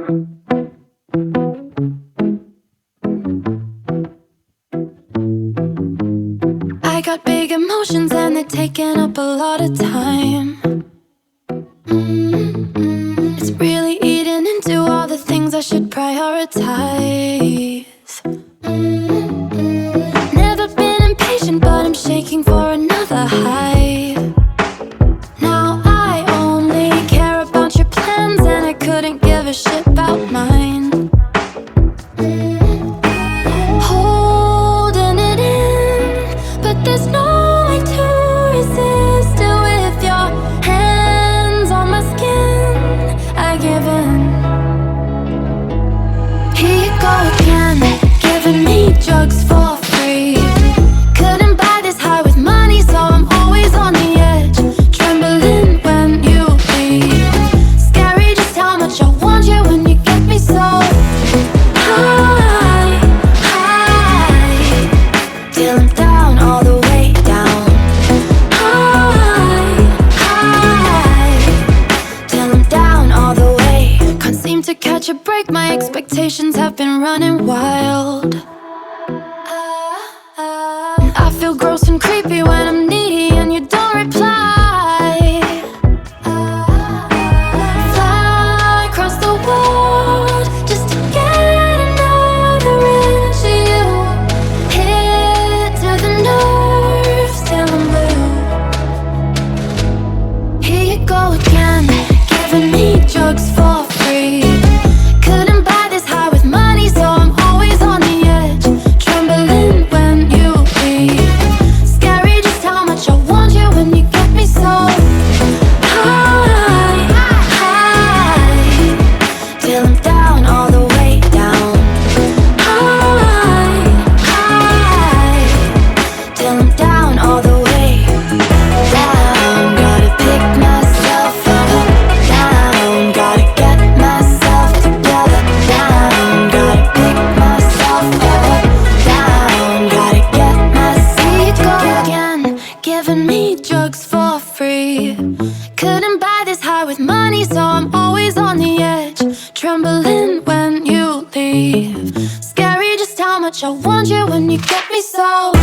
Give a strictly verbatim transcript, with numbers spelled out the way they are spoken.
I got big emotions and they're taking up a lot of time. Mm-hmm. It's really eating into all the things I should prioritize. Mm-hmm. Never been impatient, but I'm shaking for another high. Now I only care about your plans, and I couldn't give a shit about mine. Mm-hmm. Holding it in, but there's no way to resist it. With your hands on my skin, I give in. Here you go again, giving me drugs for free. Couldn't buy this high with money, so I'm always on the edge, trembling when you leave. Scary just how much I want you when you get me so high, high, till I'm down, all the way down. High, high, till I'm down, all the way. Can't seem to catch a break, my expectations have been running wild. I feel gross and creepy when I'm needy and you don't reply. Fly across the world just to get another inch of you. Hit to the nerves till I'm blue. Here you go again, giving me drugs for free. Couldn't buy this high with money, so I'm always on the edge, trembling when you leave. Scary just how much I want you when you get me so high, high, till I'm down, all the way down. High, high, till I'm down, all the way down. Gotta pick myself up, down. Gotta get myself together, down. Gotta pick myself up, down. Gotta get myself together. Again, giving me drugs for free. Couldn't buy this high with money, so I'm always on the edge, trembling when you leave. Scary just how much I want you when you get me so